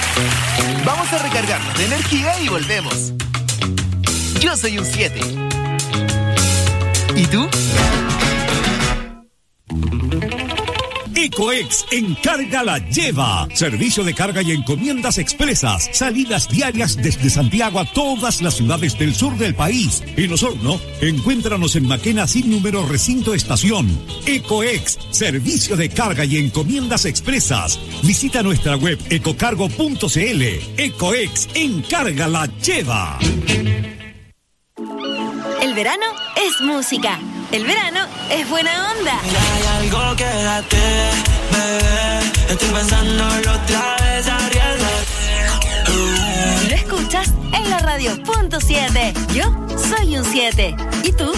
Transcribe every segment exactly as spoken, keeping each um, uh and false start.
Vamos a recargarnos de energía y volvemos. Yo soy un siete. ¿Y tú? Ecoex Encarga la lleva. Servicio de carga y encomiendas expresas. Salidas diarias desde Santiago a todas las ciudades del sur del país. En Osorno, encuéntranos en Maquena sin número recinto estación. Ecoex, servicio de carga y encomiendas expresas. Visita nuestra web ecocargo punto cl. Ecoex Encarga la lleva. El verano es música. El verano es buena onda. Hay algo que date, bebé. Estoy pensándolo otra vez, arriesgate. Uh. Lo escuchas en la radio punto siete. Yo soy un siete. ¿Y tú?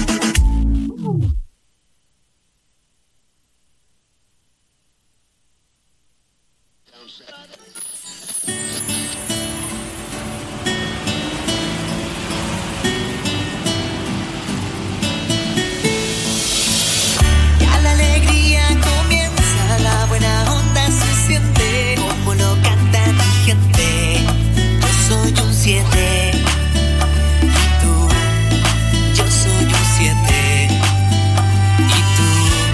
Siete. Y tú, yo soy un siete. Y tú.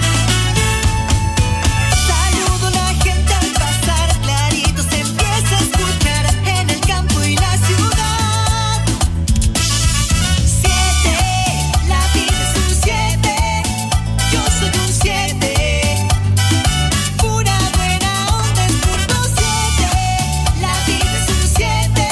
Saludo a la gente al pasar, clarito se empieza a escuchar en el campo y la ciudad. Siete, la vida es un siete. Yo soy un siete. Pura buena onda es punto siete. La vida es un siete.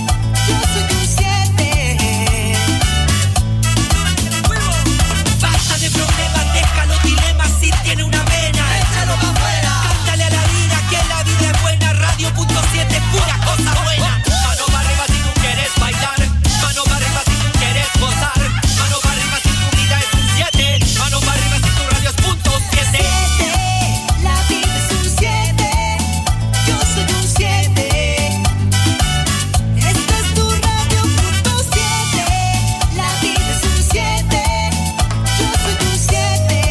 Tiene una vena, échalo pa' afuera. Cántale a la vida que la vida es buena. Radio punto siete es pura cosa buena. Mano para arriba si tú quieres bailar. Mano para arriba si tú quieres gozar. Mano para arriba si tu vida es un siete. Mano para arriba si tu radio es punto siete. Siete, la vida es un siete. Yo soy un siete. Esta es tu radio punto siete. La vida es un siete. Yo soy un siete.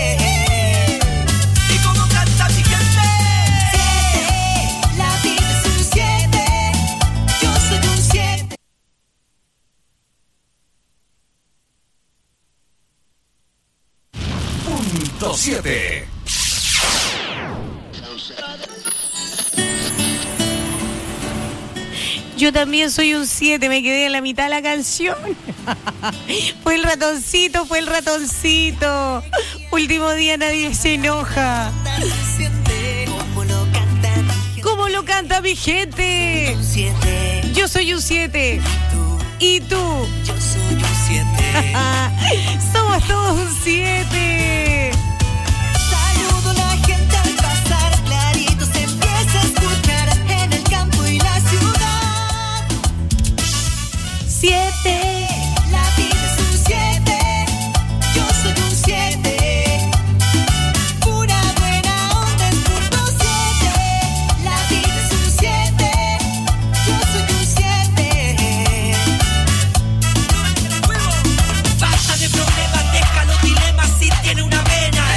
siete. Yo también soy un siete, me quedé en la mitad de la canción. Fue el ratoncito, fue el ratoncito. Último día nadie se enoja. ¿Cómo lo canta mi gente? Yo soy un siete. ¿Y tú? Yo soy un siete. Somos todos un siete. Saludo a la gente al pasar, clarito se empieza a escuchar en el campo y la ciudad. Siete. La vida es un siete. Yo soy un siete. Pura buena onda es punto siete. La vida es un siete. Yo soy un siete. Basta de problemas, deja los dilemas si tiene una vena.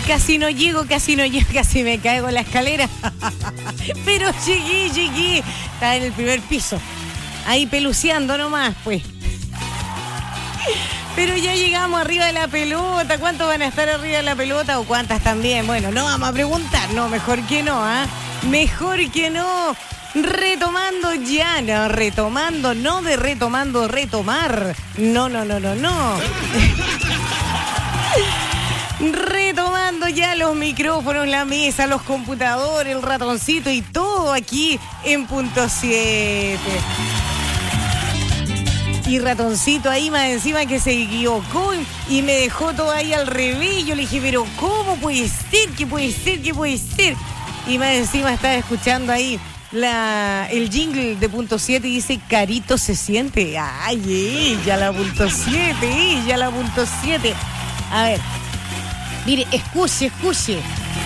casi no llego, casi no llego, casi me caigo en la escalera. Pero llegué, llegué. Estaba en el primer piso. Ahí peluceando nomás, pues. Pero ya llegamos arriba de la pelota. ¿Cuántos van a estar arriba de la pelota o cuántas también? Bueno, no vamos a preguntar. No, mejor que no, ¿ah? ¿eh? Mejor que no. Retomando ya, no, retomando, no de retomando, retomar. No, no, no, no, no. Retomando ya los micrófonos, la mesa, los computadores, el ratoncito y todo aquí en Punto siete. Y ratoncito ahí más encima que se equivocó y me dejó todo ahí al revés. Yo le dije, pero ¿cómo puede ser? ¿Qué puede ser? ¿Qué puede ser? Y más encima estaba escuchando ahí la, el jingle de Punto siete y dice, Carito se siente. Ay, ella la Punto siete, ella la Punto siete. A ver, mire, escuche, escuche.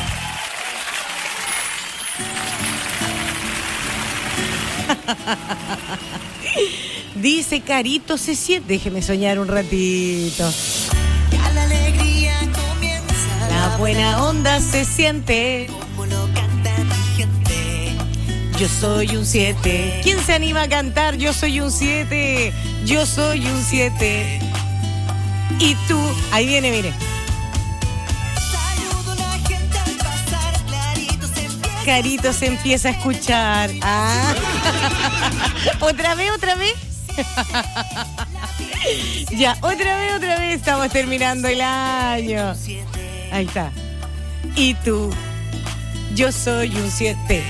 Dice, Carito se siente. Déjeme soñar un ratito. Ya la alegría comienza. La buena onda se siente. Como lo canta mi gente. Yo soy un siete. ¿Quién se anima a cantar? Yo soy un siete. Yo soy un siete. Y tú, ahí viene, mire. Saludo a la gente al pasar. Clarito se empieza. Carito se empieza a escuchar. Ah. ¿Otra vez, otra vez? Ya, otra vez, otra vez. Estamos terminando el año. Ahí está. Y tú, yo soy un siete.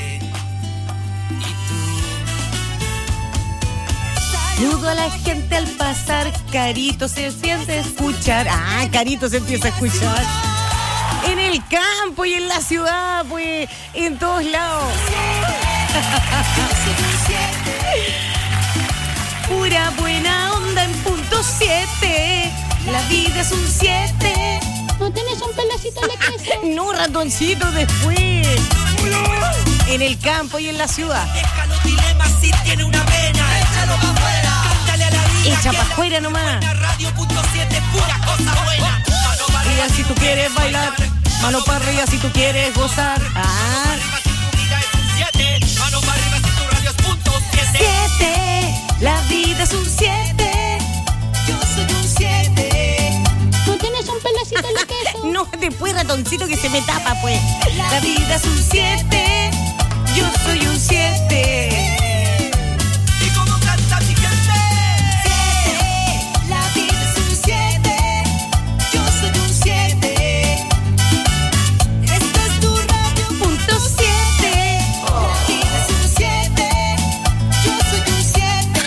Saludo a la gente al pasar. Carito se siente a escuchar. Ah, Carito se empieza a escuchar. En el campo y en la ciudad, pues, en todos lados. Pura buena onda en Punto siete. La vida es un siete. ¿No tenés un pedacito de queso? No, ratoncito, después. En el campo y en la ciudad. Deja los dilemas si tiene una vena. Échalo pa' afuera. Cántale a la vida. Echa que pa' la afuera nomás. Radio Punto siete, pura cosa buena. Mano pa' Arriba si tú quieres bailar. Mano para arriba si tú quieres gozar. Ah. arriba si tu vida es un siete. Mano para arriba si tu radio es Punto siete. Siete. La vida es un siete. Yo soy un siete. ¿No tenés un pedacito de queso? No, después ratoncito que se me tapa, pues. La vida es un siete. Yo soy un siete. ¿Y cómo canta mi gente? Siete. La vida es un siete. Yo soy un siete. Esta es tu radio. Punto siete. La vida es un siete. Yo soy un siete.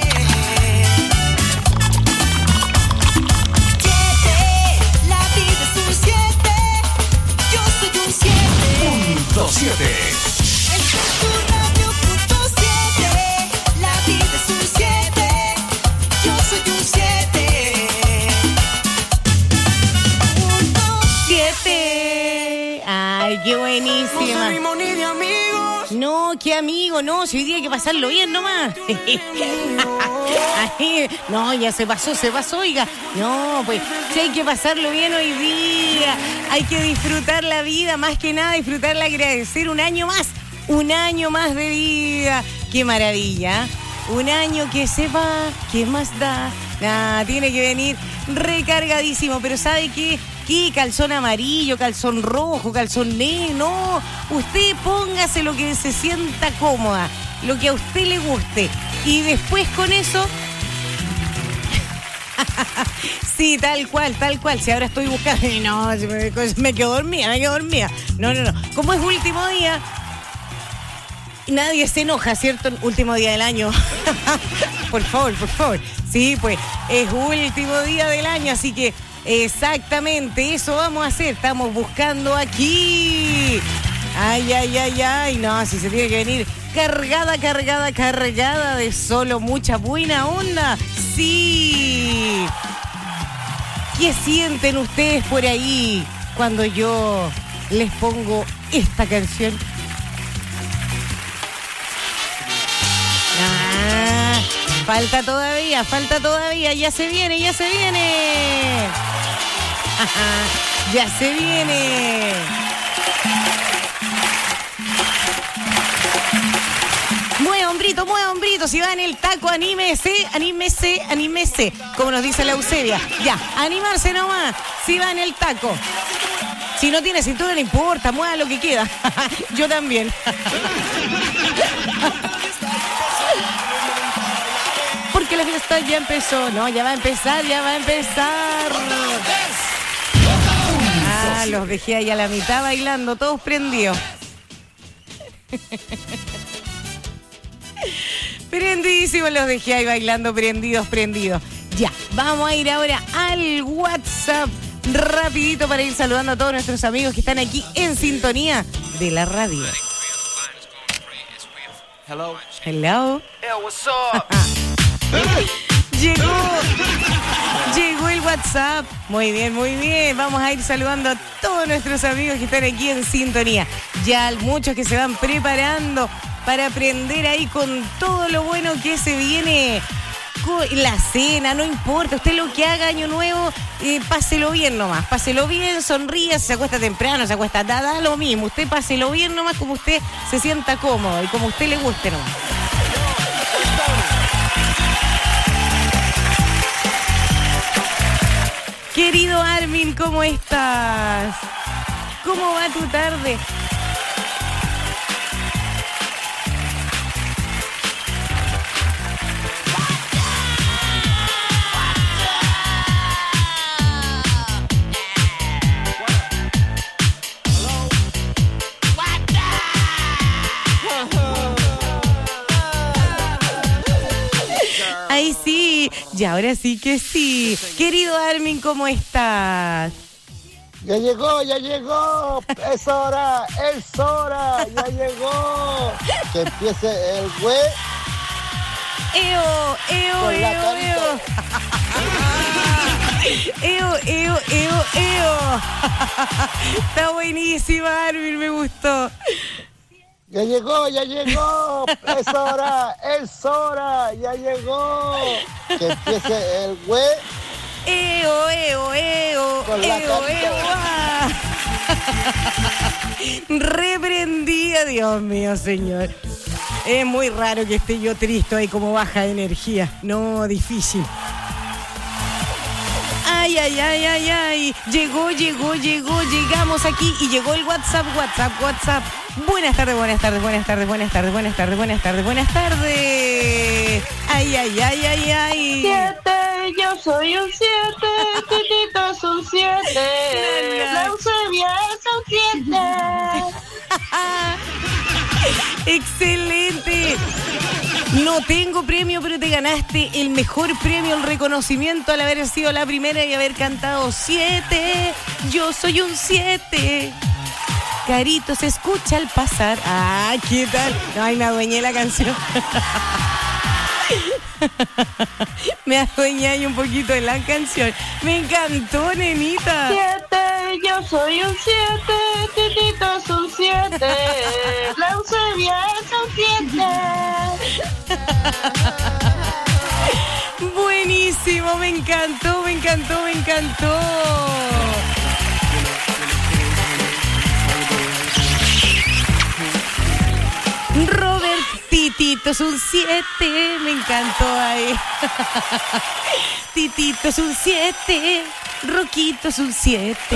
Siete. La vida es un siete. Yo soy un siete. Punto siete. Esta es tu radio. Punto siete. La vida es un siete. Yo soy un siete. Punto Siete. Ay, qué buenísima. ni de amigos. No, qué amigo, no, si hoy día hay que pasarlo bien nomás. Ay, no, ya se pasó, se pasó, oiga. No, pues, si hay que pasarlo bien hoy día, hay que disfrutar la vida, más que nada disfrutarla, agradecer un año más, un año más de vida. Qué maravilla, ¿eh? Un año que se va, ¿qué más da? Nada, tiene que venir recargadísimo, pero ¿sabe qué? ¿Qué? Calzón amarillo, calzón rojo, calzón negro, no. Usted póngase lo que se sienta cómoda, lo que a usted le guste. Y después con eso... Sí, tal cual, tal cual. Si ahora estoy buscando... No, me, me quedo dormida, me quedo dormida. No, no, no. Como es último día... Nadie se enoja, ¿cierto? Último día del año. Por favor, por favor. Sí, pues es último día del año, así que exactamente eso vamos a hacer. Estamos buscando aquí. Ay, ay, ay, ay. No, si se tiene que venir cargada, cargada, cargada de solo mucha buena onda. Sí. ¿Qué sienten ustedes por ahí cuando yo les pongo esta canción? Ah, falta todavía, falta todavía, ya se viene, ya se viene. Ya se viene. preguntando si va en el taco, anímese, anímese, anímese, como nos dice la Eusebia. Ya, animarse nomás, si va en el taco. Si no tiene cintura, no importa, mueva lo que queda. Yo también. Porque la fiesta ya empezó. No, ya va a empezar, ya va a empezar. Ah, los dejé ahí a la mitad bailando, todos prendidos. Prendidísimos los dejé ahí bailando, prendidos, prendidos. Ya, vamos a ir ahora al WhatsApp rapidito para ir saludando a todos nuestros amigos que están aquí en sintonía de la radio. Hello. Hello. Hey, what's up? Llegó, llegó el WhatsApp. Muy bien, muy bien. Vamos a ir saludando a todos nuestros amigos que están aquí en sintonía. Ya muchos que se van preparando para aprender ahí con todo lo bueno que se viene. La cena, no importa, usted lo que haga año nuevo, eh, páselo bien nomás, páselo bien, sonríe, se acuesta temprano, se acuesta, da, da lo mismo, usted páselo bien nomás como usted se sienta cómodo y como usted le guste nomás. Querido Armin, ¿cómo estás? ¿Cómo va tu tarde? Ay, sí, y ahora sí que sí. Querido Armin, ¿cómo estás? Ya llegó, ya llegó. Es hora, es hora, ya llegó. Que empiece el güey. Eo, eo, Con la eo, carita. eo. Eo, eo, eo, eo. Está buenísima, Armin, me gustó. Ya llegó, ya llegó. Es hora, es hora, ya llegó. Que empiece el güey. Eo, eo, eo, Con la eo, carita. eo, ah. Reprendida, Dios mío, señor. Es muy raro que esté yo triste ahí como baja de energía. No, difícil. Ay, ay, ay, ay, ay. Llegó, llegó, llegó, llegamos aquí y llegó el WhatsApp, WhatsApp, WhatsApp. Buenas tardes, buenas tardes, buenas tardes, buenas tardes, buenas tardes, buenas tardes, buenas tardes. Ay, ay, ay, ay, ay. Siete, yo soy un siete, Titito es un siete, la Eusebia es un siete. ¡Excelente! No tengo premio, pero te ganaste el mejor premio, el reconocimiento al haber sido la primera y haber cantado siete. Yo soy un siete. Carito se escucha al pasar. ¡Ah, qué tal! Ay, me adueñé la canción. Me adueñé ahí un poquito de la canción. Me encantó, nenita. Siete, yo soy un siete, Titito es un siete, la Eusebia es un siete. Buenísimo, me encantó, me encantó, me encantó. Robert Titito es un siete, me encantó ahí. Titito es un siete, Roquito es un siete.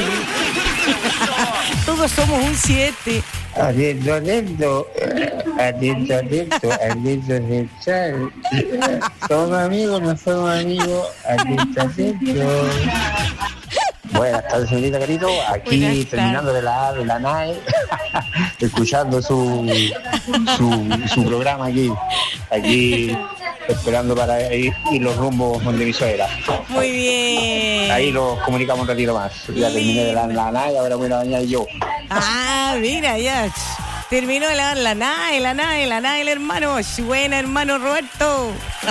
Todos somos un siete. Adentro, adentro, adentro, adentro, adentro, adentro. Somos amigos, no somos amigos, adentro, adentro. Buenas tardes, señorita Carito. Aquí Buenas terminando de la de la N A E, escuchando su, su su programa aquí, aquí esperando para ir, ir los rumbos de mi suegra. Muy bien. Ahí los comunicamos un ratito más. Ya terminé de la, la N A E, ahora voy a bañar yo. Ah, mira, ya. Terminó de lavar la nave, la nave, la nave, el hermano. Buena, hermano Roberto.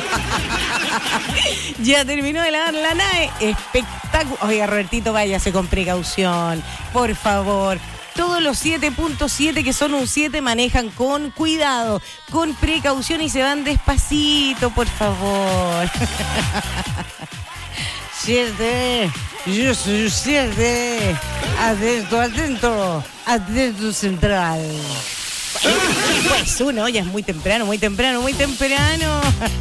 Ya terminó de lavar la nave. Espectáculo. Oiga, Robertito, váyase con precaución. Por favor. Todos los siete punto siete que son un siete manejan con cuidado, con precaución y se van despacito, por favor. Siete. Yo soy un siete. Atento, atento. Atento central. Pues uno, ya es muy temprano, muy temprano, muy temprano.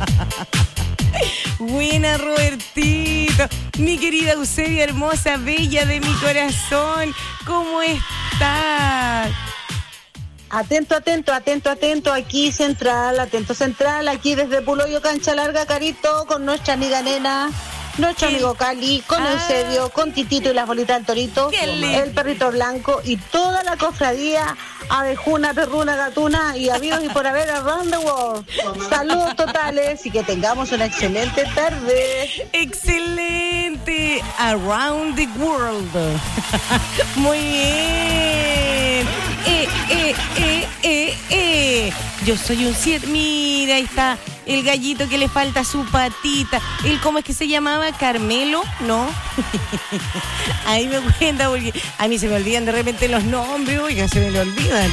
Buena, Robertito. Mi querida Eusebia, hermosa, bella de mi corazón. ¿Cómo estás? Atento, atento, atento, atento, aquí central, atento central, aquí desde Puloyo, Cancha Larga, Carito, con nuestra amiga Nena, nuestro amigo Cali, con Ah. Eusebio, con Titito y las bolitas del Torito, Qué lindo. el perrito blanco y toda la cofradía abejuna, perruna, gatuna y amigos y por haber around the world. Saludos totales y que tengamos una excelente tarde. Excelente. Around the world. Muy bien. Eh, eh, eh, eh, eh. Yo soy un siete. Mira, ahí está el gallito que le falta su patita. ¿Él cómo es que se llamaba? ¿Carmelo? ¿No? Ahí me cuenta porque a mí se me olvidan de repente los nombres. Oiga, se me lo olvidan.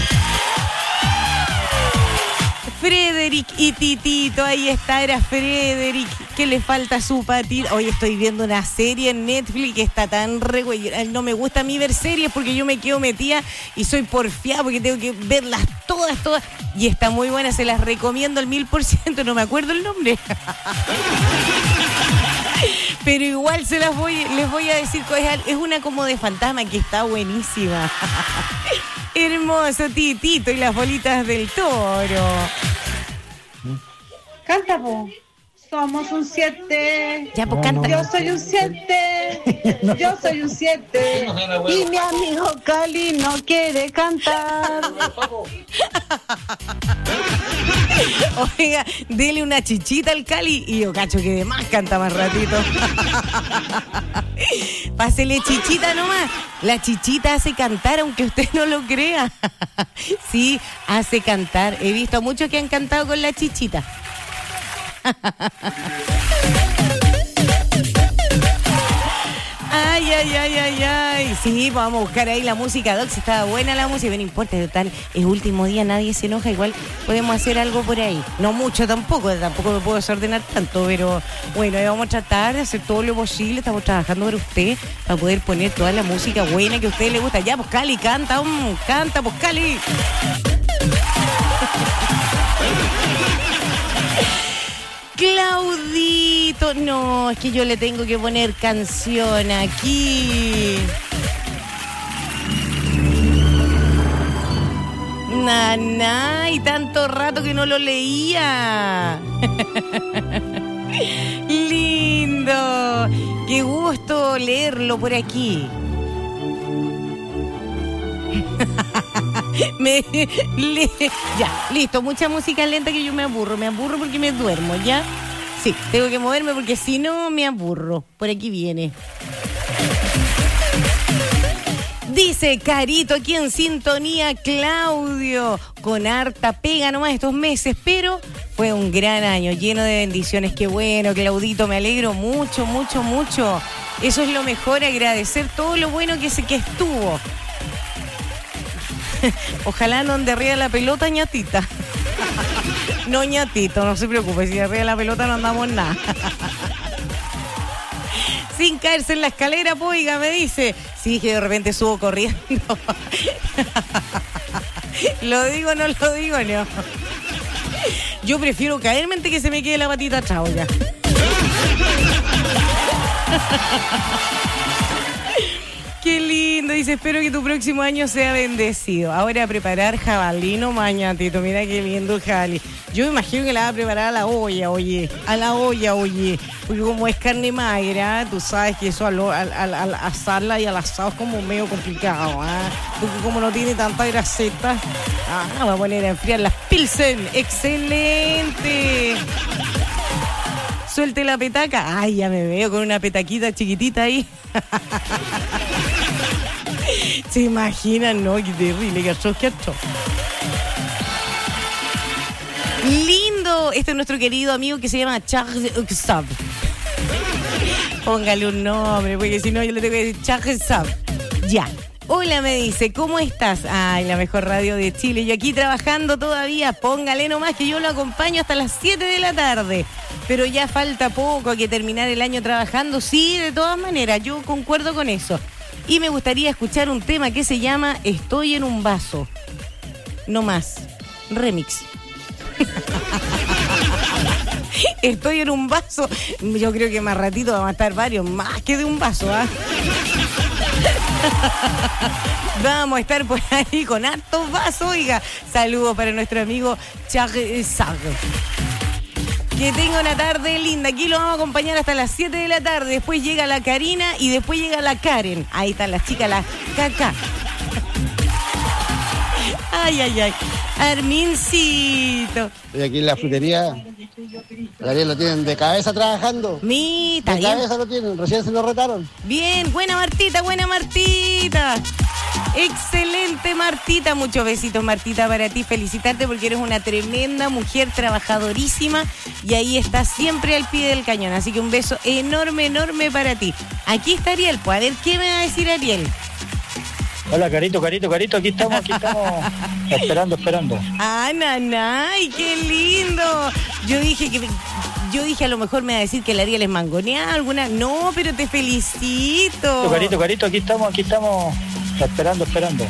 Frederick y Titito, ahí está, era Frederick, que le falta su patita. Hoy estoy viendo una serie en Netflix que está tan re... No me gusta a mí ver series porque yo me quedo metida y soy porfiada porque tengo que verlas todas, todas. Y está muy buena, se las recomiendo al mil por ciento, no me acuerdo el nombre. Pero igual se las voy, les voy a decir, es una como de fantasma que está buenísima. Hermoso, Titito y las bolitas del Toro. Canta, po. Somos un siete. Ya, pues canta. Yo soy un siete. Yo soy un siete. Y mi amigo Cali no quiere cantar. Oiga, dele una chichita al Cali y yo cacho que de más canta más ratito. Pásele chichita nomás. La chichita hace cantar aunque usted no lo crea. Sí, hace cantar. He visto a muchos que han cantado con la chichita. Ay, ay, ay, ay, ay. Sí, vamos a buscar ahí la música, Doc. Si estaba buena la música, pero no importa, total, es último día, nadie se enoja. Igual podemos hacer algo por ahí. No mucho tampoco, tampoco me puedo desordenar tanto, pero bueno, ahí vamos a tratar de hacer todo lo posible. Estamos trabajando para usted, para poder poner toda la música buena que a usted le gusta. Ya, pues Cali, canta, um, canta, pues Cali. Claudito, no, es que yo le tengo que poner canción aquí. Naná, y tanto rato que no lo leía. Lindo, qué gusto leerlo por aquí. Me, le, ya, listo, mucha música lenta que yo me aburro, me aburro porque me duermo, ¿ya? Sí, tengo que moverme porque si no me aburro. Por aquí viene. Dice Carito aquí en sintonía, Claudio, con harta pega nomás estos meses, pero fue un gran año, lleno de bendiciones. Qué bueno, Claudito, me alegro mucho, mucho, mucho. Eso es lo mejor, agradecer todo lo bueno que, se, que estuvo. Ojalá no ande arriba la pelota, ñatita. No, ñatito, no se preocupe, si arriba la pelota no andamos nada. Sin caerse en la escalera, poiga, me dice. Sí, que de repente subo corriendo. Lo digo, no lo digo, no. Yo prefiero caerme antes que se me quede la patita atrás, oiga. Qué lindo, dice, espero que tu próximo año sea bendecido. Ahora a preparar jabalí, no mañatito, mira qué lindo el jabalí. Yo me imagino que la va a preparar a la olla, oye, a la olla, oye, porque como es carne magra, tú sabes que eso al, al, al, al asarla y al asado es como medio complicado, ¿ah? Porque como no tiene tanta graseta, ah, va a poner a enfriar las pilsen, excelente. Suelte la petaca, ay, ya me veo con una petaquita chiquitita ahí. Se imaginan, ¿no? Qué terrible, que atroz, que atroz. Lindo, este es nuestro querido amigo que se llama Charles Xav. Póngale un nombre, porque si no yo le tengo que decir Charles Xav. Ya. Hola, me dice, ¿cómo estás? Ay, la mejor radio de Chile. Yo aquí trabajando todavía, póngale nomás que yo lo acompaño hasta las siete de la tarde. Pero ya falta poco, hay que terminar el año trabajando. Sí, de todas maneras, yo concuerdo con eso. Y me gustaría escuchar un tema que se llama Estoy en un vaso. No más. remix. Estoy en un vaso. Yo creo que más ratito vamos a estar varios, más que de un vaso, ¿ah? Vamos a estar por ahí con hartos vasos, oiga. Saludos para nuestro amigo Charles Sag. Que tenga una tarde linda. Aquí lo vamos a acompañar hasta las siete de la tarde. Después llega la Karina y después llega la Karen. Ahí están las chicas, las Caca. Ay, ay, ay. Armincito. Estoy aquí en la frutería. El Ariel lo tienen de cabeza trabajando. Mita, de bien. cabeza lo tienen, recién se lo retaron. Bien, buena Martita, buena Martita. Excelente Martita, muchos besitos Martita para ti, felicitarte porque eres una tremenda mujer trabajadorísima y ahí estás siempre al pie del cañón, así que un beso enorme, enorme para ti. Aquí está Ariel, pues a ver qué me va a decir Ariel. Hola, Carito, Carito, Carito, aquí estamos, aquí estamos esperando, esperando. Ah, nanay, qué lindo. Yo dije que yo dije a lo mejor me va a decir que el Ariel es mangoneada alguna. No, pero te felicito. Carito, Carito, aquí estamos, aquí estamos esperando, esperando.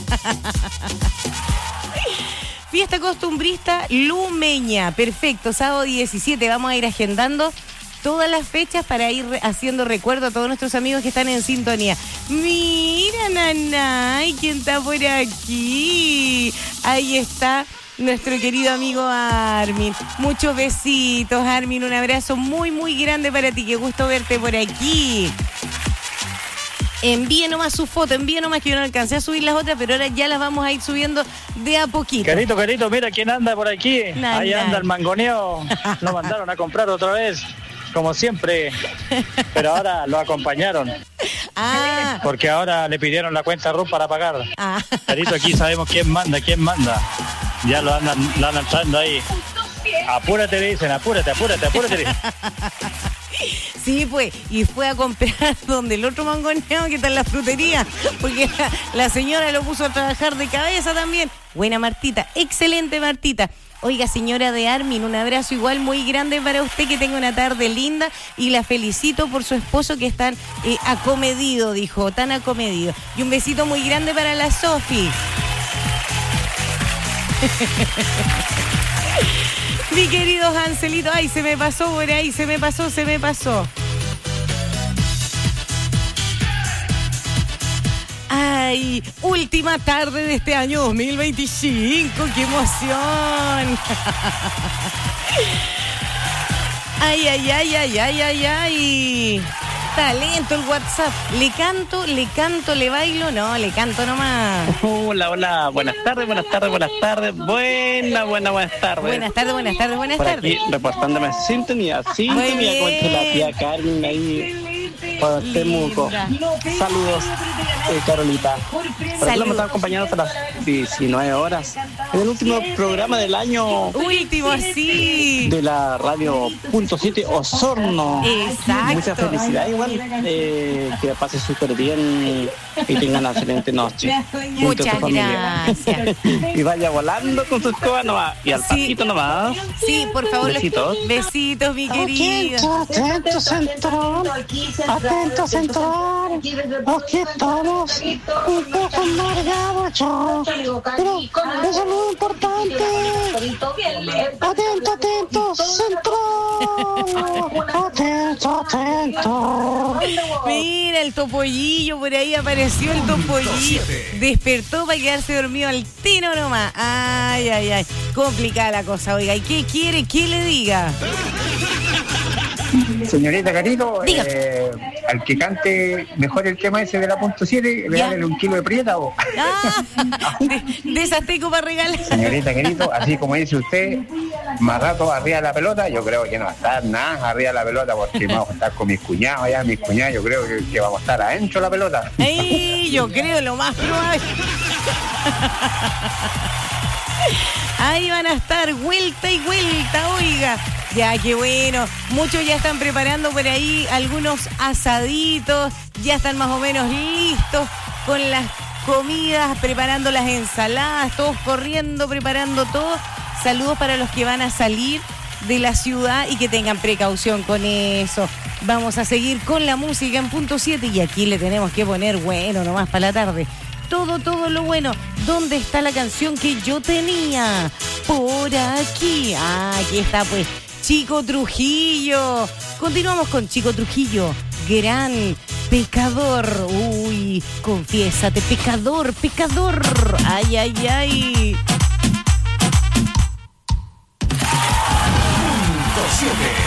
Fiesta costumbrista Lumeña, perfecto, sábado diecisiete, vamos a ir agendando todas las fechas para ir haciendo recuerdo a todos nuestros amigos que están en sintonía. Mira, nanay, ¿quién está por aquí? Ahí está nuestro querido amigo Armin. Muchos besitos, Armin, un abrazo muy, muy grande para ti. Qué gusto verte por aquí. Envíe nomás su foto, envíe nomás, que yo no alcancé a subir las otras, pero ahora ya las vamos a ir subiendo de a poquito. Carito, Carito, mira quién anda por aquí. Nah, Ahí nah. anda el mangoneo. Lo mandaron a comprar otra vez, como siempre. Pero ahora lo acompañaron. Ah. Porque ahora le pidieron la cuenta R U para pagar. Ah. Carito, aquí sabemos quién manda, quién manda. Ya lo andan, lo andan entrando ahí. Apúrate, le dicen, apúrate, apúrate, apúrate. Le dicen. Sí, pues, y fue a comprar donde el otro mangoneado que está en la frutería, porque la, la señora lo puso a trabajar de cabeza también. Buena Martita, excelente Martita. Oiga, señora de Armin, un abrazo igual muy grande para usted, que tenga una tarde linda y la felicito por su esposo que es tan eh, acomedido, dijo, tan acomedido. Y un besito muy grande para la Sofi. Mi querido Anselito, ay, se me pasó por ahí, se me pasó, se me pasó. Ay, última tarde de este año dos mil veinticinco, qué emoción. Ay, ay, ay, ay, ay, ay, ay. Talento el WhatsApp. ¿Le canto, le canto, le bailo? No, le canto nomás. Hola, hola, buenas tardes, buenas tardes, buenas tardes. Buena, buena, buenas tardes. Buenas tardes, buenas tardes, buenas Por tardes. aquí, reportándome sintonía, sintonía, como dice la tía Carmen ahí. Por Temuco. Saludos, eh, Carolita. Por aquí lo hemos estado acompañando hasta las diecinueve horas. En el último programa del año. Último, sí. De la radio punto siete Osorno. Exacto. Muchas felicidades, igual. Eh, que la pase súper bien y tengan una excelente noche. Muchas junto a su familia. gracias. Y vaya volando con su escoba nomás. Y al Sí. pasito nomás. Sí, por favor. Besitos. Besitos, mi querido. Atento, central. Atento, central. Aquí estamos un poco amargados, yo. Pero eso es muy importante. Atento, atento, central. Atento, atento. Mira, el topollillo, por ahí apareció el topollillo. Despertó para quedarse dormido al tino nomás. Ay, ay, ay. Complicada la cosa, oiga. ¿Y qué quiere que le diga? Señorita Carito, Diga. eh, al que cante mejor el tema ese de la punto siete, le Ya. dan un kilo de prieta. ¿O? Ah, de, de esas teco para regalar. Señorita Carito, así como dice usted, más rato arriba de la pelota, yo creo que no va a estar nada arriba de la pelota, porque vamos a estar con mis cuñados allá, mis cuñados, yo creo que, que vamos a estar adentro de la pelota. Ay, yo creo lo más probable. Ahí van a estar vuelta y vuelta, oiga. Ya, qué bueno. Muchos ya están preparando por ahí algunos asaditos. Ya están más o menos listos con las comidas, preparando las ensaladas, todos corriendo, preparando todo. Saludos para los que van a salir de la ciudad y que tengan precaución con eso. Vamos a seguir con la música en punto siete y aquí le tenemos que poner bueno nomás para la tarde. Todo, todo lo bueno. ¿dónde está la canción que yo tenía? Por aquí. Ah, aquí está pues Chico Trujillo. Continuamos con Chico Trujillo, gran pecador. Uy, confiésate, pecador, pecador. Ay, ay, ay. Punto siete.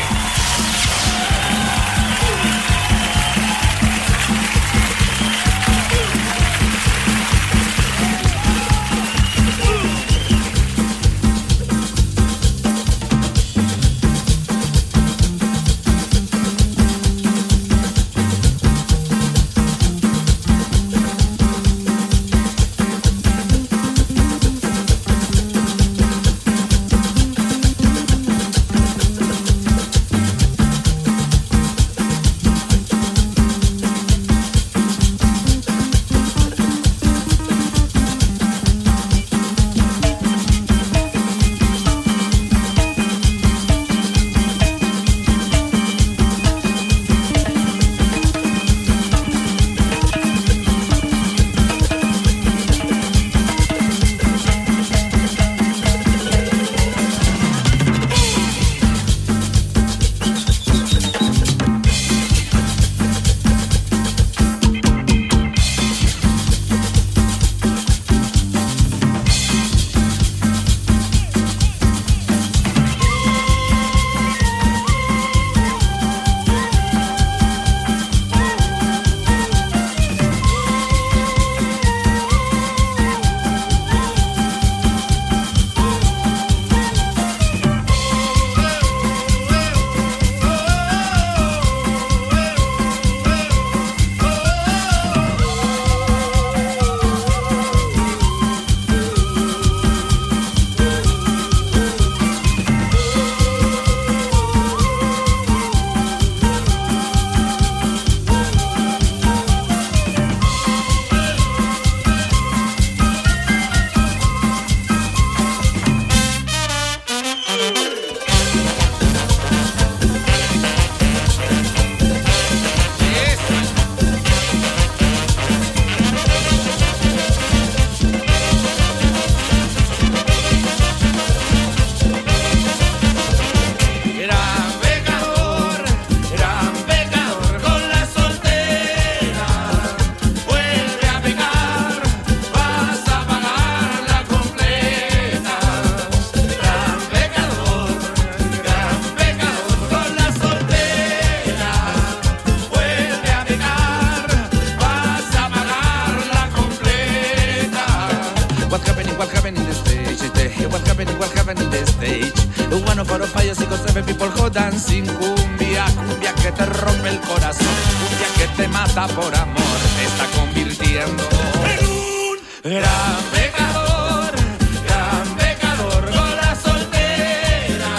Dancing, cumbia, cumbia que te rompe el corazón, cumbia que te mata por amor, te está convirtiendo en un gran pecador, gran pecador con la soltera.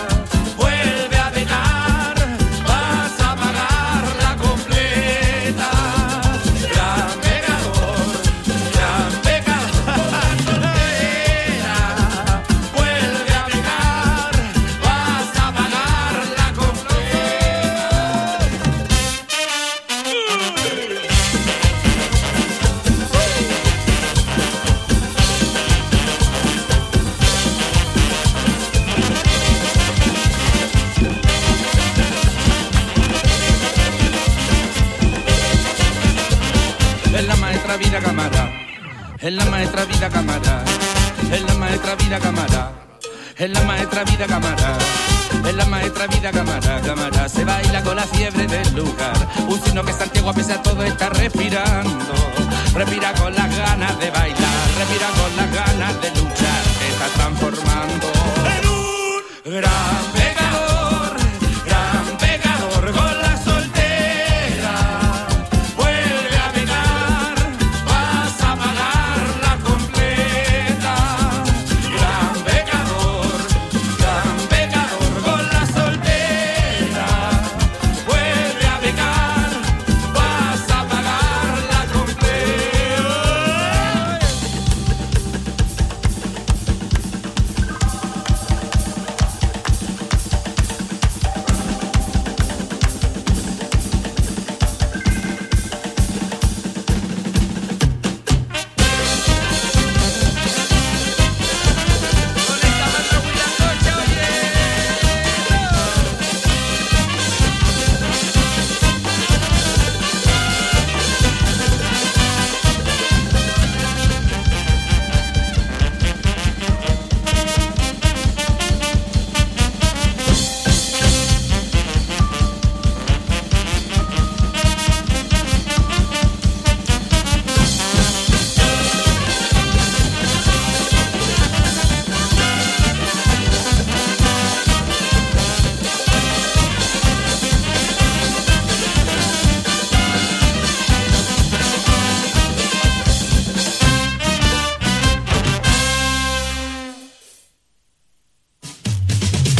Vuelve a pecar, vas a pagarla completa. Gran pecador, gran pecador con la soltera. Vuelve a pecar, vas a pagar. Vida cámara, es la maestra vida cámara, es la maestra vida cámara, es la maestra vida cámara, es la maestra vida cámara, cámara, se baila con la fiebre del lugar, un signo que Santiago a pesar de todo está respirando, respira con las ganas de bailar, respira con las ganas de luchar, se está transformando en un gran pecador, gran pecador con la soltera.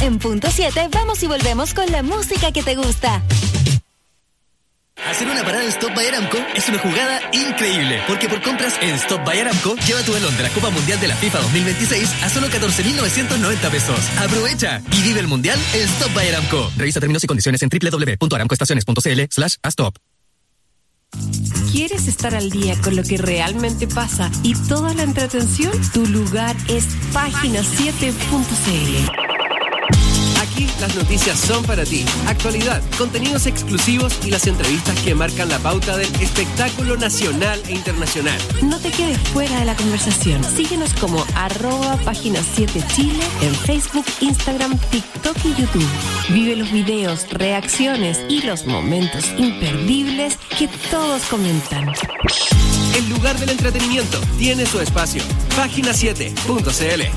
En Punto siete vamos y volvemos con la música que te gusta. Hacer una parada en Stop by Aramco es una jugada increíble, porque por compras en Stop by Aramco, lleva tu balón de la Copa Mundial de la FIFA dos mil veintiséis a solo catorce mil novecientos noventa pesos. ¡Aprovecha! Y vive el Mundial en Stop by Aramco. Revisa términos y condiciones en doble u doble u doble u punto aramcoestaciones punto c l slash a stop. ¿Quieres estar al día con lo que realmente pasa y toda la entretención? Tu lugar es página siete punto c l. Aquí las noticias son para ti. Actualidad, contenidos exclusivos y las entrevistas que marcan la pauta del espectáculo nacional e internacional. No te quedes fuera de la conversación. Síguenos como arroba página siete Chile en Facebook, Instagram, TikTok y YouTube. Vive los videos, reacciones y los momentos imperdibles que todos comentan. El lugar del entretenimiento tiene su espacio. página siete punto c l.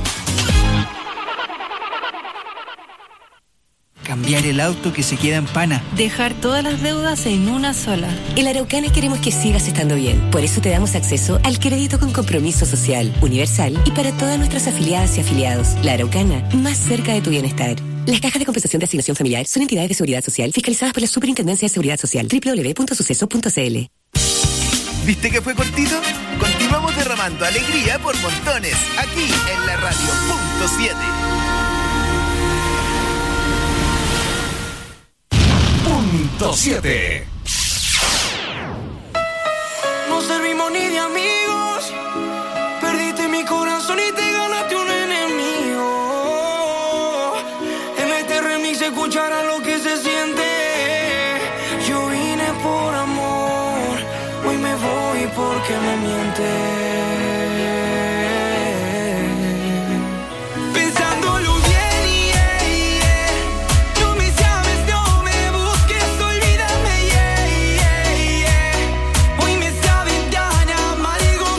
Cambiar el auto que se queda en pana. Dejar todas las deudas en una sola. En la Araucana queremos que sigas estando bien. Por eso te damos acceso al crédito con compromiso social, universal y para todas nuestras afiliadas y afiliados. La Araucana, más cerca de tu bienestar. Las cajas de compensación de asignación familiar son entidades de seguridad social fiscalizadas por la Superintendencia de Seguridad Social. doble u doble u doble u punto suceso punto c l. ¿Viste que fue cortito? Continuamos derramando alegría por montones, aquí en la radio punto siete. Punto siete. No servimos ni de amigos. Perdiste mi corazón y te ganaste un enemigo. En este remix se escuchará lo que se siente. Yo vine por amor, hoy me voy porque me mientes. Algo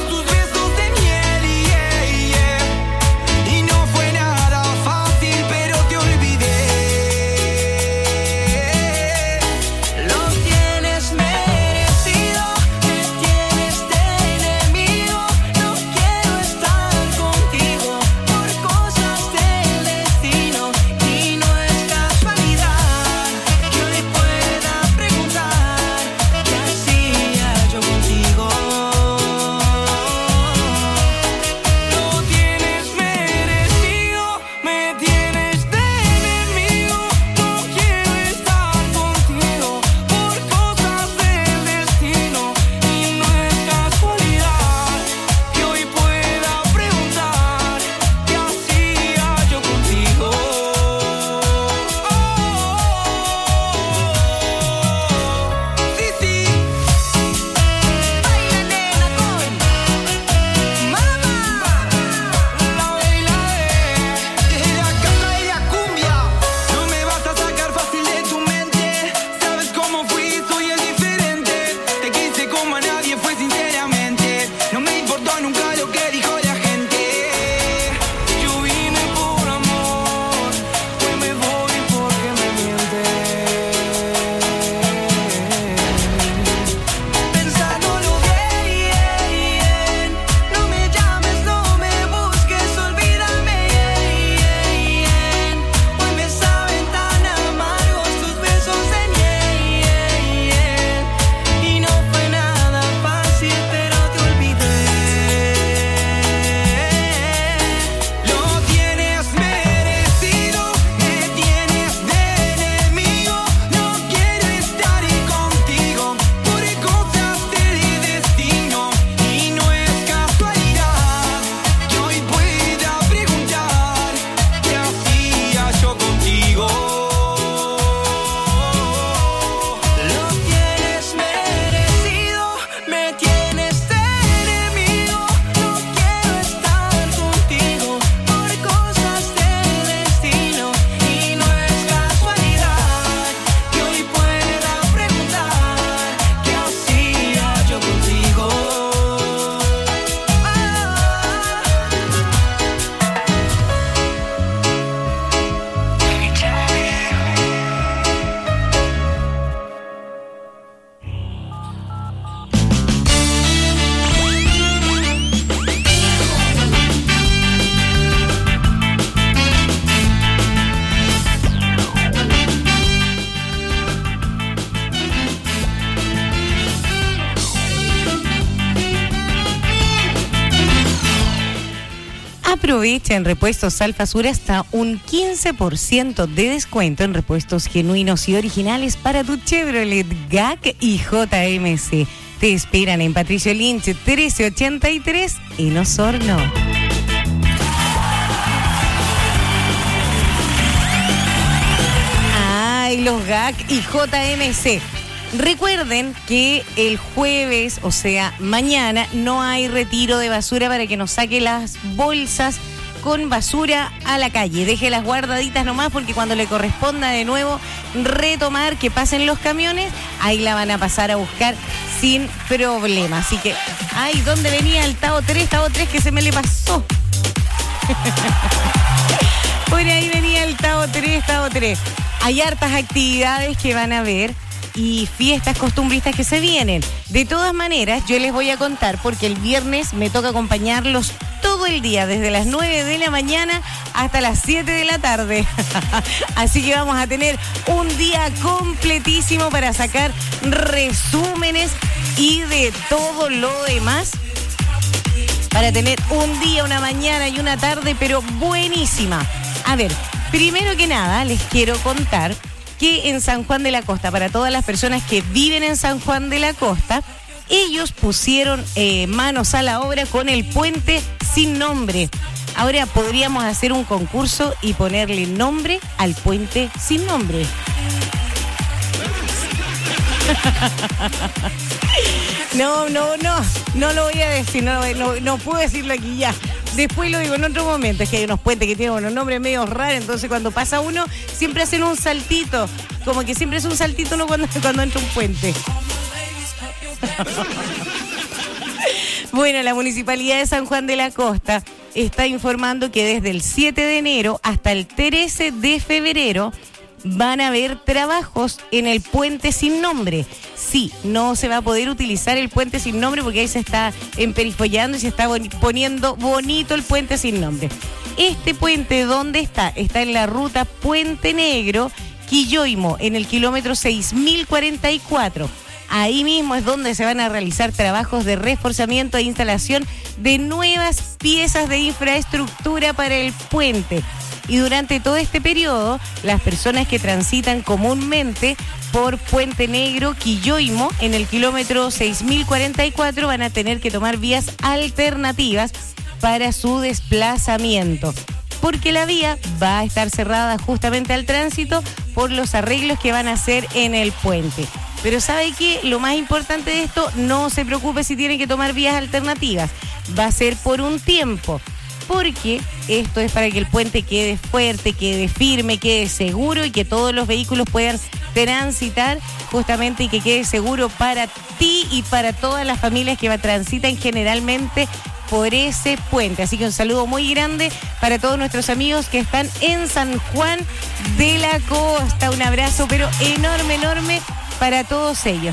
Aprovecha en Repuestos Alfasur hasta un quince por ciento de descuento en repuestos genuinos y originales para tu Chevrolet G A C y J M C. Te esperan en Patricio Lynch trece ochenta y tres en Osorno. Ay, los G A C y J M C. Recuerden que el jueves, o sea, mañana, no hay retiro de basura para que nos saque las bolsas con basura a la calle. Deje las guardaditas nomás porque cuando le corresponda de nuevo retomar, que pasen los camiones, ahí la van a pasar a buscar sin problema. Así que, ay, ¿dónde venía el Tao tres? Tao tres que se me le pasó. Por ahí venía el Tao tres, Tao tres. Hay hartas actividades que van a ver y fiestas costumbristas que se vienen. De todas maneras, yo les voy a contar porque el viernes me toca acompañarlos todo el día, desde las nueve de la mañana hasta las siete de la tarde. Así que vamos a tener un día completísimo para sacar resúmenes y de todo lo demás, para tener un día, una mañana y una tarde, pero buenísima. A ver, primero que nada, les quiero contar que en San Juan de la Costa, para todas las personas que viven en San Juan de la Costa, ellos pusieron eh, manos a la obra con el puente sin nombre. Ahora podríamos hacer un concurso y ponerle nombre al puente sin nombre. No, no, no, no lo voy a decir, no, no, no puedo decirlo aquí ya. Después lo digo en otro momento, es que hay unos puentes que tienen unos nombres medio raros, entonces cuando pasa uno, siempre hacen un saltito, como que siempre es un saltito uno cuando, cuando entra un puente. Bueno, la Municipalidad de San Juan de la Costa está informando que desde el siete de enero hasta el trece de febrero van a haber trabajos en el puente sin nombre. Sí, no se va a poder utilizar el puente sin nombre porque ahí se está emperifollando y se está poniendo bonito el puente sin nombre. Este puente, ¿dónde está? Está en la ruta Puente Negro, Quilloimo, en el kilómetro seis mil cuarenta y cuatro. Ahí mismo es donde se van a realizar trabajos de reforzamiento e instalación de nuevas piezas de infraestructura para el puente. Y durante todo este periodo, las personas que transitan comúnmente por Puente Negro, Quilloimo, en el kilómetro seis mil cuarenta y cuatro, van a tener que tomar vías alternativas para su desplazamiento, porque la vía va a estar cerrada justamente al tránsito por los arreglos que van a hacer en el puente. Pero ¿sabe qué? Lo más importante de esto, no se preocupe si tiene que tomar vías alternativas, va a ser por un tiempo. Porque esto es para que el puente quede fuerte, quede firme, quede seguro y que todos los vehículos puedan transitar justamente y que quede seguro para ti y para todas las familias que transitan generalmente por ese puente. Así que un saludo muy grande para todos nuestros amigos que están en San Juan de la Costa. Un abrazo pero enorme, enorme para todos ellos.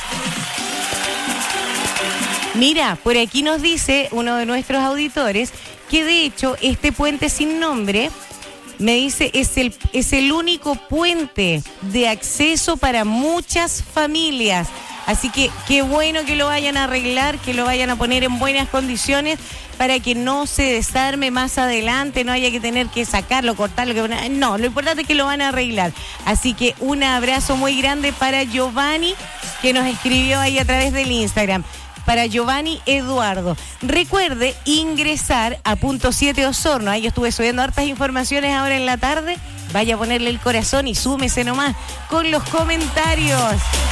Mira, por aquí nos dice uno de nuestros auditores que de hecho este puente sin nombre, me dice, es el, es el único puente de acceso para muchas familias. Así que qué bueno que lo vayan a arreglar, que lo vayan a poner en buenas condiciones para que no se desarme más adelante, no haya que tener que sacarlo, cortarlo. Que... No, lo importante es que lo van a arreglar. Así que un abrazo muy grande para Giovanni, que nos escribió ahí a través del Instagram. Para Giovanni Eduardo. Recuerde ingresar a Punto siete Osorno. Ahí yo estuve subiendo hartas informaciones ahora en la tarde. Vaya a ponerle el corazón y súmese nomás con los comentarios.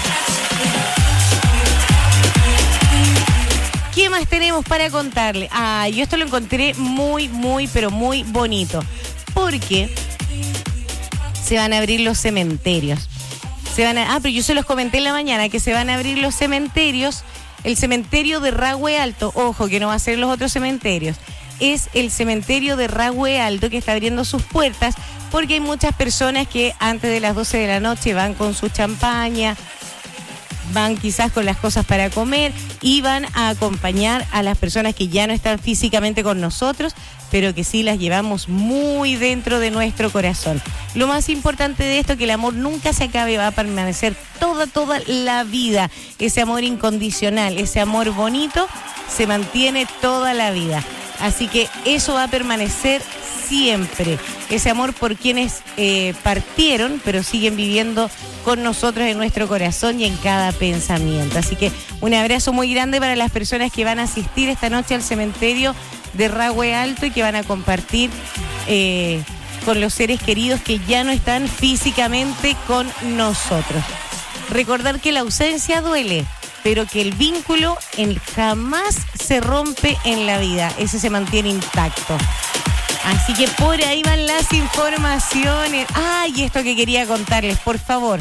¿Qué más tenemos para contarle? Ah, yo esto lo encontré muy, muy, pero muy bonito. Porque se van a abrir los cementerios. Se van a, ah, pero yo se los comenté en la mañana que se van a abrir los cementerios. El cementerio de Rahue Alto, ojo que no va a ser los otros cementerios, es el cementerio de Rahue Alto que está abriendo sus puertas porque hay muchas personas que antes de las doce de la noche van con su champaña, van quizás con las cosas para comer y van a acompañar a las personas que ya no están físicamente con nosotros, pero que sí las llevamos muy dentro de nuestro corazón. Lo más importante de esto es que el amor nunca se acabe, va a permanecer toda, toda la vida. Ese amor incondicional, ese amor bonito, se mantiene toda la vida. Así que eso va a permanecer siempre. Ese amor por quienes eh, partieron, pero siguen viviendo con nosotros en nuestro corazón y en cada pensamiento. Así que un abrazo muy grande para las personas que van a asistir esta noche al cementerio de Rahue Alto y que van a compartir eh, con los seres queridos que ya no están físicamente con nosotros. Recordar que la ausencia duele, pero que el vínculo en, jamás se rompe en la vida. Ese se mantiene intacto. Así que por ahí van las informaciones. Ay, ah, esto que quería contarles, por favor.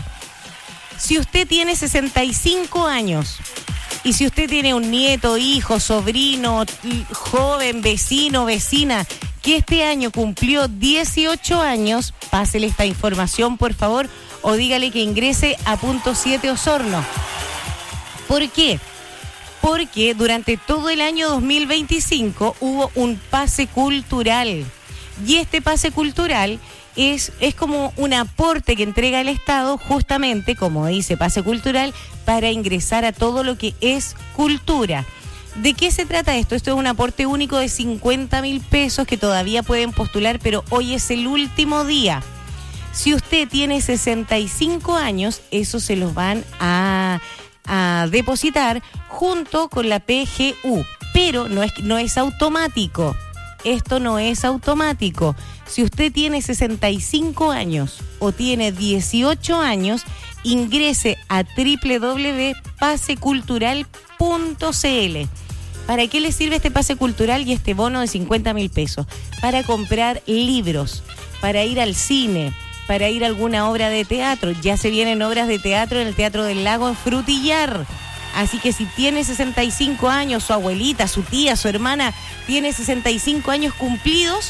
Si usted tiene sesenta y cinco años y si usted tiene un nieto, hijo, sobrino, joven, vecino, vecina, que este año cumplió dieciocho años, pásele esta información, por favor, o dígale que ingrese a punto siete Osorno. ¿Por qué? Porque durante todo el año dos mil veinticinco hubo un pase cultural. Y este pase cultural es, es como un aporte que entrega el Estado, justamente, como dice pase cultural, para ingresar a todo lo que es cultura. ¿De qué se trata esto? Esto es un aporte único de cincuenta mil pesos que todavía pueden postular, pero hoy es el último día. Si usted tiene sesenta y cinco años, eso se los van a... a depositar junto con la P G U, pero no es, no es automático. Esto no es automático. Si usted tiene sesenta y cinco años o tiene dieciocho años, ingrese a doble u doble u doble u punto pase cultural punto c l. ¿Para qué le sirve este pase cultural y este bono de cincuenta mil pesos? Para comprar libros, para ir al cine, para ir a alguna obra de teatro. Ya se vienen obras de teatro en el Teatro del Lago en Frutillar. Así que si tiene sesenta y cinco años, su abuelita, su tía, su hermana, tiene sesenta y cinco años cumplidos,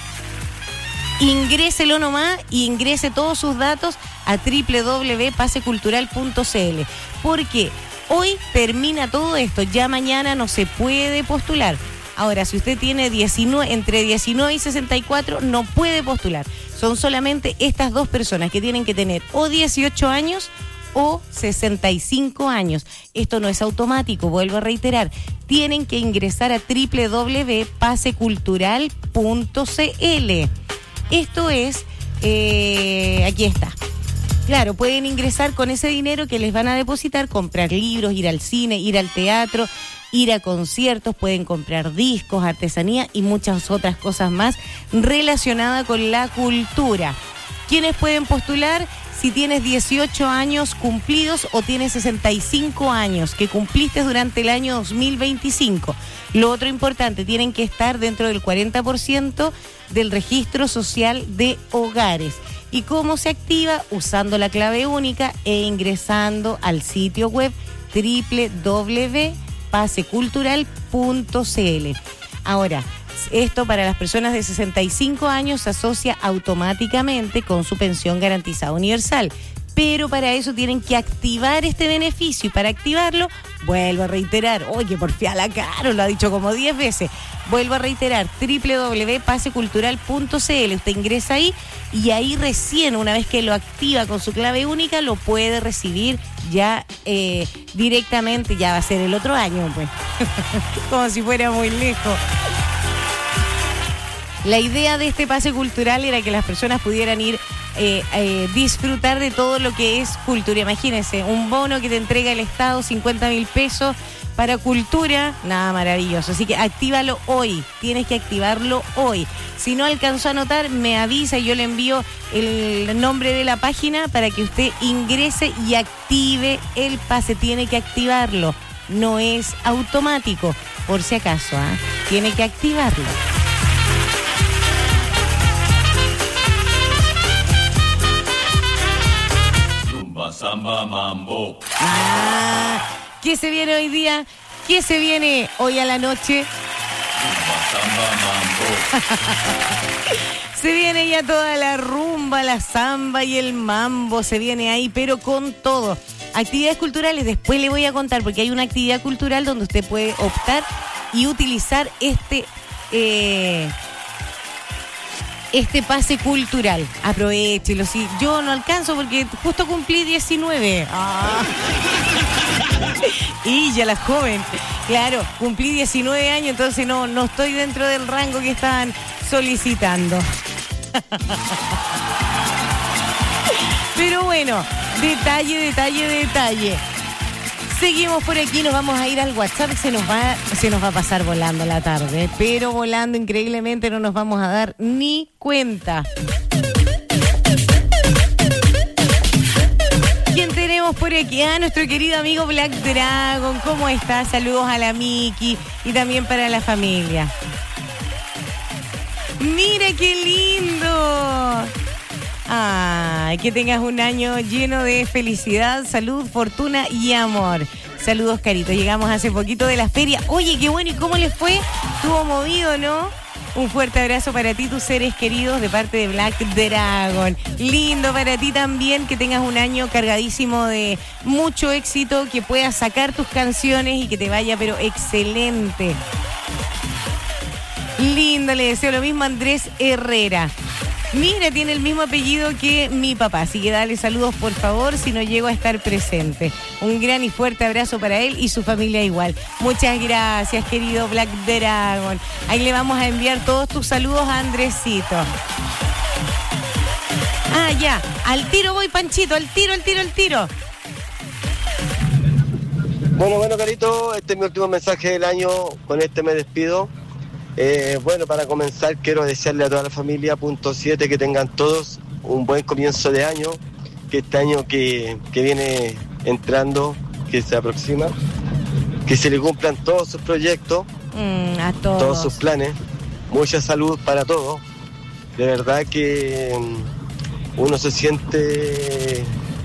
ingréselo nomás y ingrese todos sus datos a doble u doble u doble u punto pase cultural punto c l. Porque hoy termina todo esto, ya mañana no se puede postular. Ahora, si usted tiene diecinueve, entre diecinueve y sesenta y cuatro, no puede postular. Son solamente estas dos personas que tienen que tener o dieciocho años o sesenta y cinco años. Esto no es automático, vuelvo a reiterar. Tienen que ingresar a doble u doble u doble u punto pase cultural punto c l. Esto es, eh, aquí está. Claro, pueden ingresar con ese dinero que les van a depositar, comprar libros, ir al cine, ir al teatro, ir a conciertos, pueden comprar discos, artesanía y muchas otras cosas más relacionadas con la cultura. ¿Quiénes pueden postular? Si tienes dieciocho años cumplidos o tienes sesenta y cinco años que cumpliste durante el año dos mil veinticinco. Lo otro importante, tienen que estar dentro del cuarenta por ciento del registro social de hogares. ¿Y cómo se activa? Usando la clave única e ingresando al sitio web doble u doble u doble u punto pase cultural punto c l. Ahora, esto para las personas de sesenta y cinco años se asocia automáticamente con su pensión garantizada universal. Pero para eso tienen que activar este beneficio y para activarlo, vuelvo a reiterar, oye, por fin a la Caro, lo ha dicho como diez veces, vuelvo a reiterar, doble u doble u doble u punto pase cultural punto c l. Usted ingresa ahí y ahí recién, una vez que lo activa con su clave única, lo puede recibir ya eh, directamente, ya va a ser el otro año, pues, como si fuera muy lejos. La idea de este pase cultural era que las personas pudieran ir eh, eh, disfrutar de todo lo que es cultura. Imagínense, un bono que te entrega el Estado, cincuenta mil pesos para cultura, nada, maravilloso. Así que actívalo hoy, tienes que activarlo hoy. Si no alcanzó a anotar, me avisa y yo le envío el nombre de la página para que usted ingrese y active el pase. Tiene que activarlo, no es automático, por si acaso, ¿eh? Tiene que activarlo. Samba mambo. Ah, ¿qué se viene hoy día? ¿Qué se viene hoy a la noche? Samba mambo. Se viene ya toda la rumba, la samba y el mambo. Se viene ahí, pero con todo. Actividades culturales, después le voy a contar, porque hay una actividad cultural donde usted puede optar y utilizar este... Eh, este pase cultural. Aprovechelo. Si yo no alcanzo porque justo cumplí diecinueve. Ah. Y ya la joven. Claro, cumplí diecinueve años, entonces no, no estoy dentro del rango que están solicitando. Pero bueno, detalle, detalle, detalle. Seguimos por aquí, nos vamos a ir al WhatsApp, se nos va, se nos va a pasar volando la tarde, pero volando increíblemente no nos vamos a dar ni cuenta. ¿Quién tenemos por aquí? Ah, nuestro querido amigo Black Dragon, ¿cómo está? Saludos a la Miki y también para la familia. ¡Mira qué lindo! Ay, que tengas un año lleno de felicidad, salud, fortuna y amor. Saludos, Carito. Llegamos hace poquito de la feria. Oye, qué bueno. ¿Y cómo les fue? Estuvo movido, ¿no? Un fuerte abrazo para ti, tus seres queridos, de parte de Black Dragon. Lindo para ti también, que tengas un año cargadísimo de mucho éxito, que puedas sacar tus canciones y que te vaya, pero excelente. Lindo, le deseo lo mismo a Andrés Herrera. Mira, tiene el mismo apellido que mi papá, así que dale saludos por favor si no llego a estar presente. Un gran y fuerte abrazo para él y su familia igual. Muchas gracias, querido Black Dragon. Ahí le vamos a enviar todos tus saludos a Andresito. Ah, ya, al tiro voy, Panchito, al tiro, al tiro, al tiro. Bueno, bueno, Carito, este es mi último mensaje del año, con este me despido. Eh, bueno, para comenzar quiero desearle a toda la familia Punto siete que tengan todos un buen comienzo de año, que este año que, que viene entrando, que se aproxima, que se le cumplan todos sus proyectos, mm, a todos. todos sus planes, mucha salud para todos. De verdad que uno se siente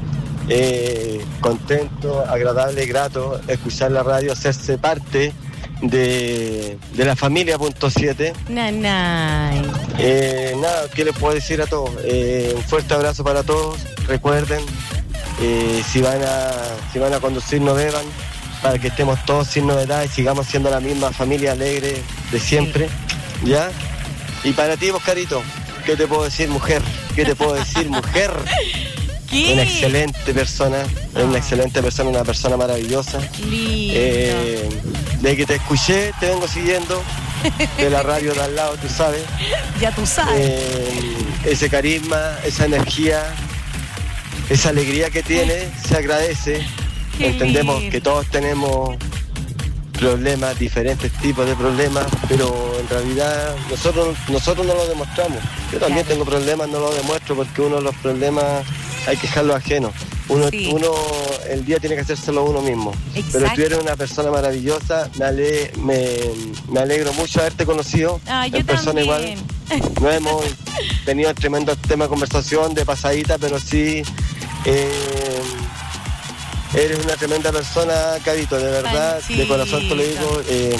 eh, contento, agradable, grato, escuchar la radio, hacerse parte de, de la familia Punto siete. Nanay. Eh, nada, ¿qué les puedo decir a todos? Eh, un fuerte abrazo para todos. Recuerden, eh, si van a si van a conducir, no beban, para que estemos todos sin novedades y sigamos siendo la misma familia alegre de siempre. Sí. ¿Ya? Y para ti, Oscarito, ¿qué te puedo decir, mujer? ¿Qué te puedo decir, mujer? ¿Qué? Una excelente persona, oh. una excelente persona, una persona maravillosa. Lindo. Eh, de que te escuché, te vengo siguiendo, de la radio de al lado, tú sabes. Ya tú sabes. Eh, ese carisma, esa energía, esa alegría que tiene, se agradece. Qué Entendemos lindo. que todos tenemos problemas, diferentes tipos de problemas, pero en realidad nosotros nosotros no lo demostramos. Yo también Claro. tengo problemas, no lo demuestro porque uno de los problemas hay que dejarlo ajeno. Uno, Sí. uno el día tiene que hacérselo uno mismo. Exacto. Pero tú eres una persona maravillosa, me, ale, me, me alegro mucho de haberte conocido. Ah, yo en persona también. igual. No hemos tenido tremendo tema de conversación, de pasadita, pero sí eh, eres una tremenda persona, Carito, de verdad, Panchito. de corazón te lo digo. Eh,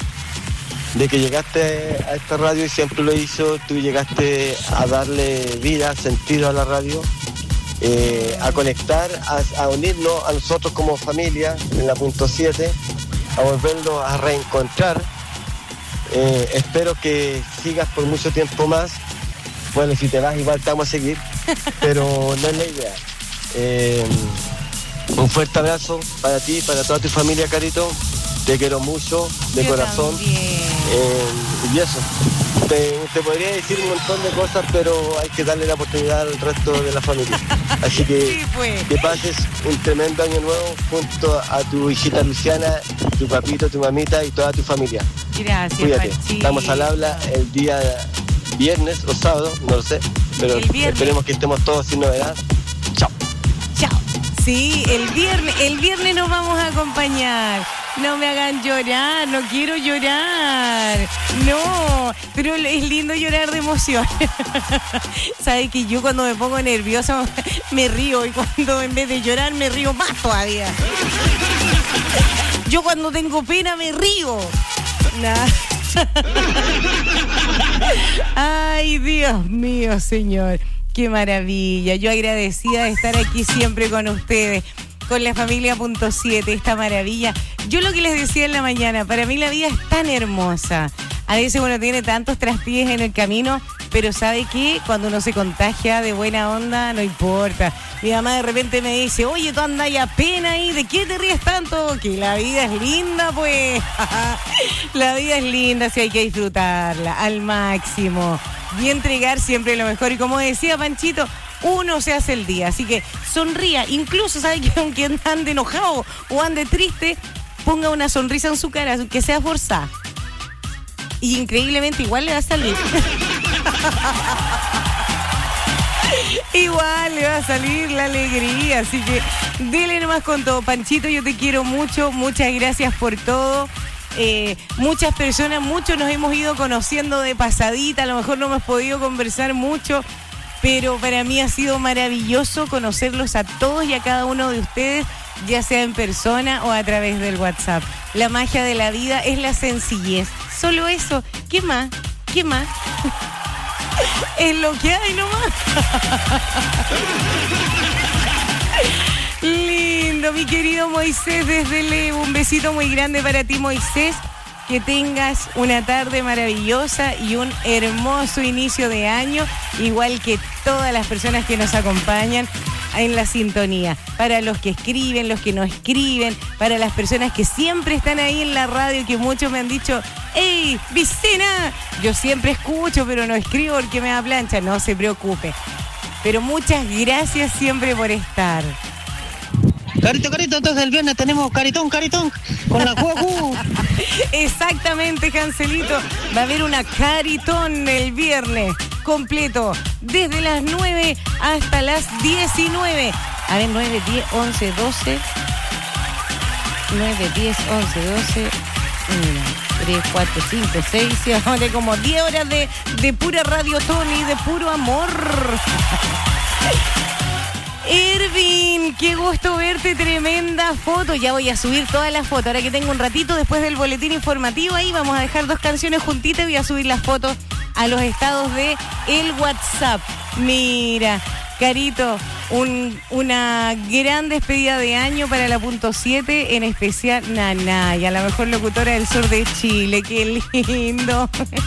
de que llegaste a esta radio y siempre lo hizo, tú llegaste a darle vida, sentido a la radio. Eh, a conectar, a, a unirnos a nosotros como familia en la Punto siete, a volverlo a reencontrar. Eh, espero que sigas por mucho tiempo más. Bueno, si te vas igual te vamos a seguir, pero no es la idea. Eh, un fuerte abrazo para ti, para toda tu familia, Carito. Te quiero mucho, de Yo corazón. Eh, y eso. Te, te podría decir un montón de cosas, pero hay que darle la oportunidad al resto de la familia. Así que Sí, pues. que pases un tremendo año nuevo junto a tu hijita Luciana, tu papito, tu mamita y toda tu familia. Gracias, Cuídate. Panchito. Estamos al habla el día viernes o sábado, no lo sé, pero El viernes. esperemos que estemos todos sin novedad. Chao. Chao. Sí, el viernes, el viernes nos vamos a acompañar. No me hagan llorar, no quiero llorar. No, pero es lindo llorar de emoción. Sabes que yo cuando me pongo nerviosa me río y cuando en vez de llorar me río más todavía. Yo cuando tengo pena me río. Nah. Ay, Dios mío, Señor. Qué maravilla. Yo agradecida de estar aquí siempre con ustedes, con la familia Punto siete, esta maravilla. Yo lo que les decía en la mañana, para mí la vida es tan hermosa. A veces uno tiene tantos traspiés en el camino, pero ¿sabe qué? Cuando uno se contagia de buena onda, no importa. Mi mamá de repente me dice, oye, tú andas ya pena ahí, ¿de qué te ríes tanto? Que la vida es linda, pues. La vida es linda, sí hay que disfrutarla al máximo. Y entregar siempre lo mejor. Y como decía Panchito, uno se hace el día. Así que sonría. Incluso, ¿sabe que aunque ande enojado o ande triste, ponga una sonrisa en su cara, aunque sea forzada. Y increíblemente igual le va a salir. Igual le va a salir la alegría. Así que dele nomás con todo. Panchito, yo te quiero mucho. Muchas gracias por todo. Eh, muchas personas, muchos nos hemos ido conociendo de pasadita. A lo mejor no hemos podido conversar mucho, pero para mí ha sido maravilloso conocerlos a todos y a cada uno de ustedes, ya sea en persona o a través del WhatsApp. La magia de la vida es la sencillez. Solo eso. ¿Qué más? ¿Qué más? Es lo que hay nomás. Lindo, mi querido Moisés desde Levo. Un besito muy grande para ti, Moisés. Que tengas una tarde maravillosa y un hermoso inicio de año, igual que todas las personas que nos acompañan en la sintonía. Para los que escriben, los que no escriben, para las personas que siempre están ahí en la radio, que muchos me han dicho, ¡hey, Vicena! Yo siempre escucho, pero no escribo porque me da plancha. No se preocupe. Pero muchas gracias siempre por estar. Carito, carito, entonces el viernes tenemos caritón, caritón, con la Juju. Exactamente, Cancelito. Va a haber una caritón el viernes completo, desde las nueve hasta las diecinueve. A ver, nueve, diez, once, doce. nueve, diez, once, doce. uno, tres, cuatro, cinco, seis, siete, vamos a tener como diez horas de, de pura radio Tony, de puro amor. Ervin, qué gusto verte, tremenda foto. Ya voy a subir todas las fotos. Ahora que tengo un ratito después del boletín informativo, ahí vamos a dejar dos canciones juntitas y voy a subir las fotos a los estados de el WhatsApp. Mira, Carito, un, una gran despedida de año para la punto siete, en especial Nanaya, la mejor locutora del sur de Chile. Qué lindo.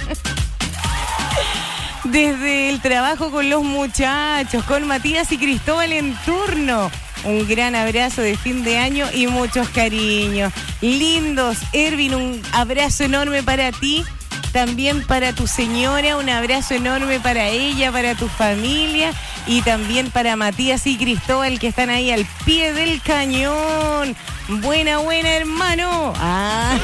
Desde el trabajo con los muchachos, con Matías y Cristóbal en turno. Un gran abrazo de fin de año y muchos cariños. Lindos, Ervin, un abrazo enorme para ti. También para tu señora, un abrazo enorme para ella, para tu familia. Y también para Matías y Cristóbal, que están ahí al pie del cañón. Buena, buena, hermano. Ah.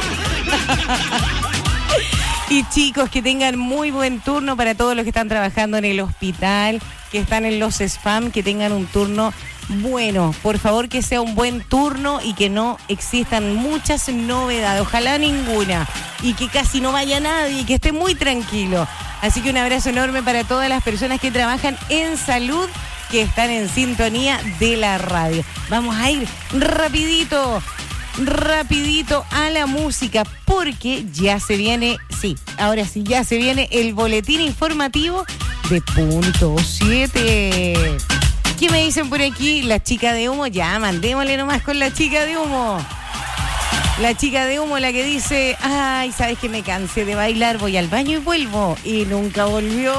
Y chicos, que tengan muy buen turno para todos los que están trabajando en el hospital, que están en los spam, que tengan un turno bueno. Por favor, que sea un buen turno y que no existan muchas novedades, ojalá ninguna, y que casi no vaya nadie y que esté muy tranquilo. Así que un abrazo enorme para todas las personas que trabajan en salud, que están en sintonía de la radio. Vamos a ir rapidito. Rapidito a la música, porque ya se viene, sí, ahora sí, ya se viene el boletín informativo de punto siete. ¿Qué me dicen por aquí? La chica de humo, ya, mandémosle nomás con la chica de humo. La chica de humo, la que dice, ay, ¿sabes que me cansé de bailar? Voy al baño y vuelvo. Y nunca volvió.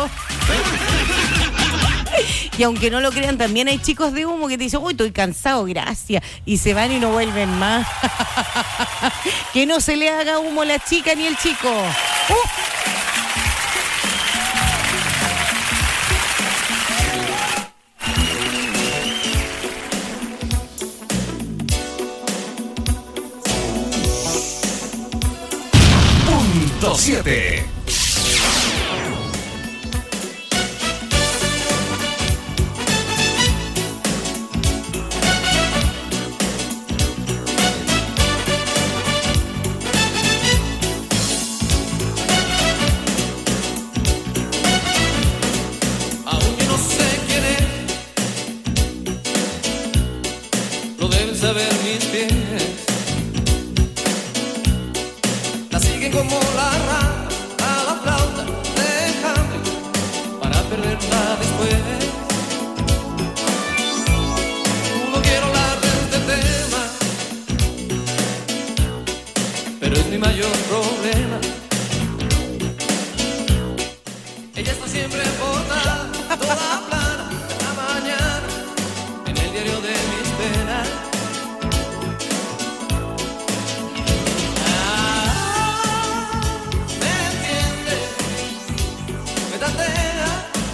Y aunque no lo crean, también hay chicos de humo que te dicen, uy, estoy cansado, gracias. Y se van y no vuelven más. Que no se le haga humo la chica ni el chico. Uh. Punto siete. Saber mis pies la siguen como la rana a la flauta de Hamlet para perderla después. No quiero hablar de este tema, pero es mi mayor problema. Ella está siempre en portada, toda plana, en la mañana, en el diario de mis penas. Ah, me entiende, me tantea.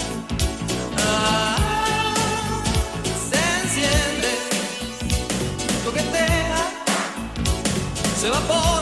Ah, se enciende, coquetea, se evapora.